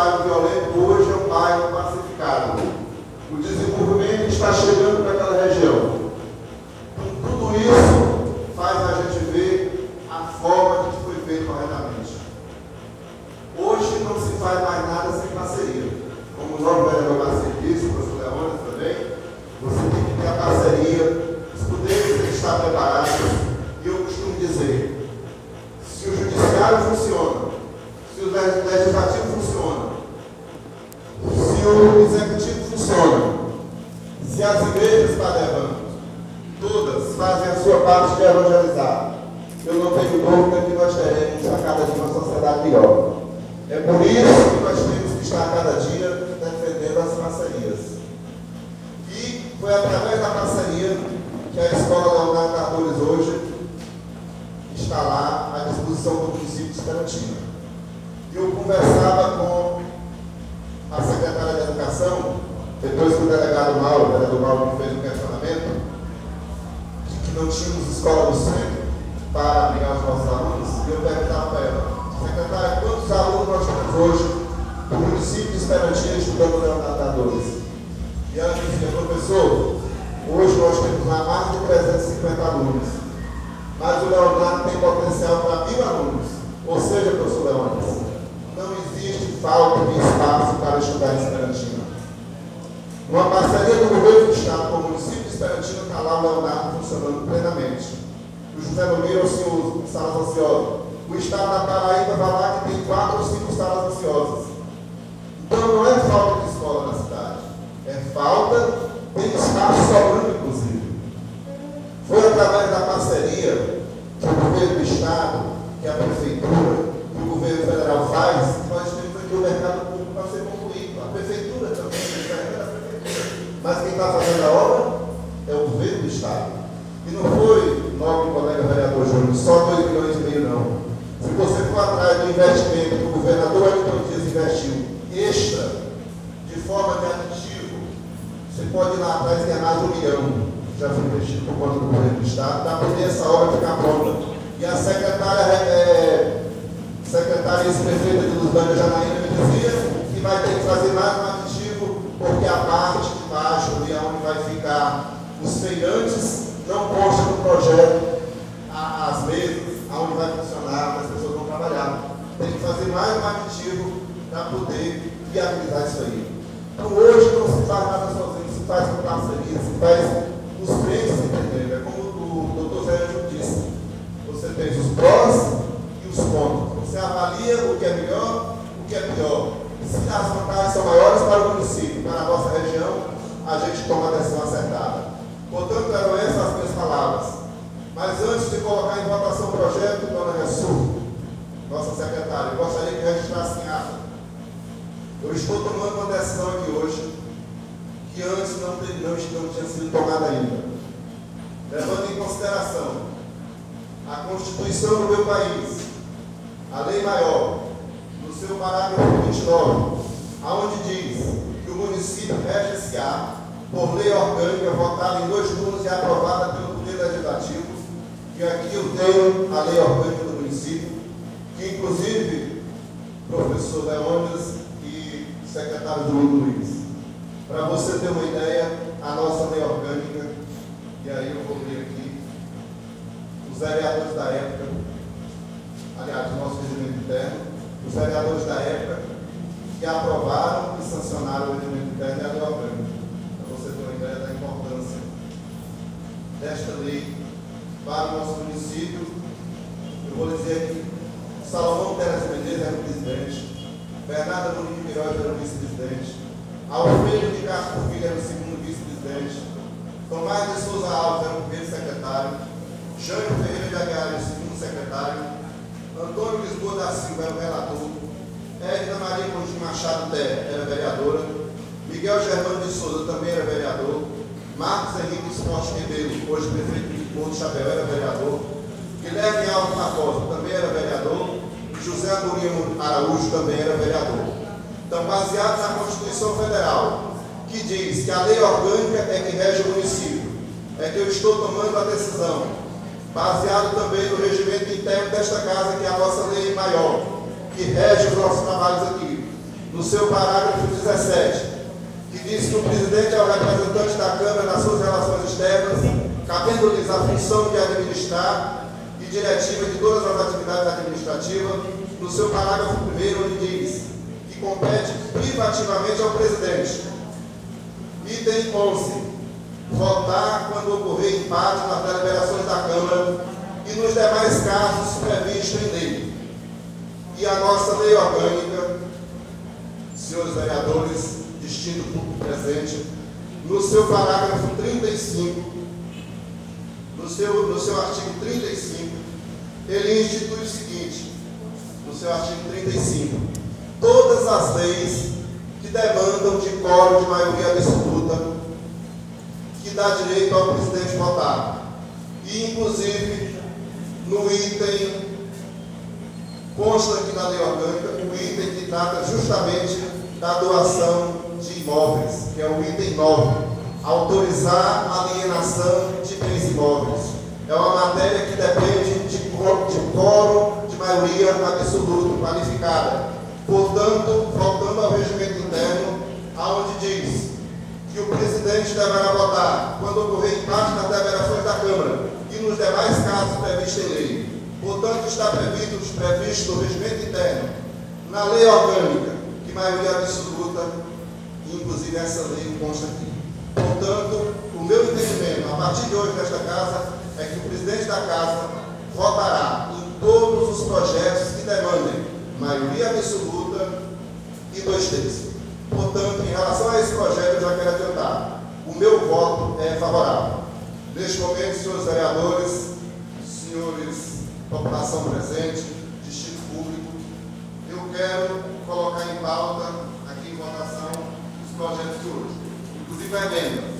bairro violento, hoje é um bairro pacificado. O desenvolvimento está chegando para aquela região. Então, tudo isso faz a gente ver a forma que foi feito corretamente. Hoje não se faz mais nada sem parceria. Como o novo vereador Marcelo disse, o professor Leônidas também, você tem que ter a parceria, os poderes têm que estar preparados. E eu costumo dizer, se o judiciário funciona, se o legislativo funciona, se o executivo funciona, se as igrejas estão levando, todas fazem a sua parte de evangelizar, eu não tenho dúvida que nós teremos a cada dia uma sociedade melhor. É por isso que nós temos que estar cada dia defendendo as parcerias. E foi através da parceria que a Escola Leonardo Cardoso hoje está lá à disposição do município de Esperantina. Eu conversava com a secretária de Educação, depois que o vereador Mauro me fez um questionamento, de que não tínhamos escola no centro para abrigar os nossos alunos, e eu perguntava para ela, secretária, quantos alunos nós temos hoje no município de Esperantina estudando Leonardo Cardoso? E ela dizia, professor, hoje nós temos lá mais de 350 alunos, mas o Leonardo tem potencial para 1000 alunos. Ou seja, professor Leônidas, não existe falta de espaço para estudar em Esperantina. Uma parceria do governo do Estado com o município de Esperantina está lá o Leonardo funcionando plenamente. O José Nogueira, o senhor salas ociosas. O Estado da Paraíba vai lá que tem 4 ou 5 salas ociosas. Então não é falta de escola na cidade, é falta de espaço sobrando, inclusive. Foi através da parceria que o governo do Estado, que a Prefeitura, que o governo federal faz, que nós temos aqui o mercado público para ser concluído. A Prefeitura também, mas quem está fazendo a obra é o governo do Estado. E não foi, nobre colega vereador Júnior, só 2,5 milhões, não. Se você for atrás do investimento que o governador Wellington Dias investiu extra, de forma de aditivo, você pode ir lá atrás e ter mais de 1 milhão. Já foi investido por conta do governo do Estado, para poder essa obra ficar pronta. E a secretária ex-prefeita de Luzânia, Janaína, me dizia que vai ter que fazer mais um aditivo, porque a parte de baixo, ali onde vai ficar os feirantes, não consta no projeto as mesas, aonde vai funcionar, as pessoas vão trabalhar. Tem que fazer mais um aditivo para poder viabilizar isso aí. Então hoje não se faz nada sozinho, se faz com parceria, se faz os três entendendo. É como o doutor Zé Ângelo disse. Você tem os prós e os contras. Você avalia o que é melhor, o que é pior. Se as vantagens são maiores para o município, para a nossa região, a gente toma a decisão acertada. Portanto, eram essas as minhas palavras. Mas antes de colocar em votação o projeto, dona Ressu, nossa secretária, eu gostaria que registrasse em ata. Eu estou tomando uma decisão aqui hoje, que antes não tinha sido tomada ainda. Levando em consideração a Constituição do meu país, a Lei Maior, no seu parágrafo 29, aonde diz que o município rege-se-á por lei orgânica votada em 2 turnos e aprovada pelo Poder Legislativo, e aqui eu tenho a lei orgânica do município, que inclusive professor Leônidas e secretário Domingo Luiz. Para você ter uma ideia, a nossa lei orgânica, e aí eu vou ler aqui, os vereadores da época, aliás, o nosso regimento interno, os vereadores da época que aprovaram e sancionaram o regimento interno e a lei orgânica. Para você ter uma ideia da importância desta lei para o nosso município. Eu vou dizer aqui, Salomão Teres Menezes era o presidente, Bernardo Munique Queiroz era o vice-presidente, Alfredo de Castro Filho era o segundo vice-presidente, Tomás de Souza Alves era o primeiro secretário, Jânio Ferreira de Aguiar era o segundo secretário, Antônio Lisboa da Silva era o relator, Edna Maria Coutinho Machado era vereadora, Miguel Germano de Souza também era vereador, Marcos Henrique Esporte Ribeiro, hoje prefeito de Porto Chapéu, era vereador, Guilherme Alves Barbosa também era vereador, José Amorim Araújo também era vereador. Então, baseado na Constituição Federal, que diz que a lei orgânica é que rege o município, é que eu estou tomando a decisão, baseado também no regimento interno desta casa, que é a nossa lei maior, que rege os nossos trabalhos aqui, no no seu parágrafo 17, que diz que o presidente é o representante da Câmara nas suas relações externas, cabendo-lhes a função de administrar e diretiva de todas as atividades administrativas, no seu parágrafo 1º, onde diz que compete privativamente ao presidente. Item 11. Votar quando ocorrer empate nas deliberações da Câmara e nos demais casos previstos em lei. E a nossa lei orgânica, senhores vereadores, distinto público presente, no seu parágrafo 35, no seu artigo 35, ele institui o seguinte, no seu artigo 35, todas as leis que demandam de quórum de maioria absoluta, que dá direito ao presidente votar. E, inclusive, no item, consta aqui na lei orgânica, o item que trata justamente da doação de imóveis, que é o item 9, autorizar a alienação de bens imóveis. É uma matéria que depende de quórum de maioria absoluta, qualificada. Portanto, voltando ao regimento interno, aonde diz que o presidente deverá votar quando ocorrer empate nas deliberações da Câmara e nos demais casos previstos em lei. Portanto, está previsto no regimento interno, na lei orgânica, que maioria absoluta, inclusive essa lei consta aqui. Portanto, o meu entendimento, a partir de hoje nesta casa, é que o presidente da casa votará em todos os projetos que demandem maioria absoluta e 2/3. Portanto, em relação a esse projeto, eu já quero adiantar, o meu voto é favorável. Neste momento, senhores vereadores, senhores população presente, distrito público, eu quero colocar em pauta, aqui em votação, os projetos de hoje. Inclusive a emenda.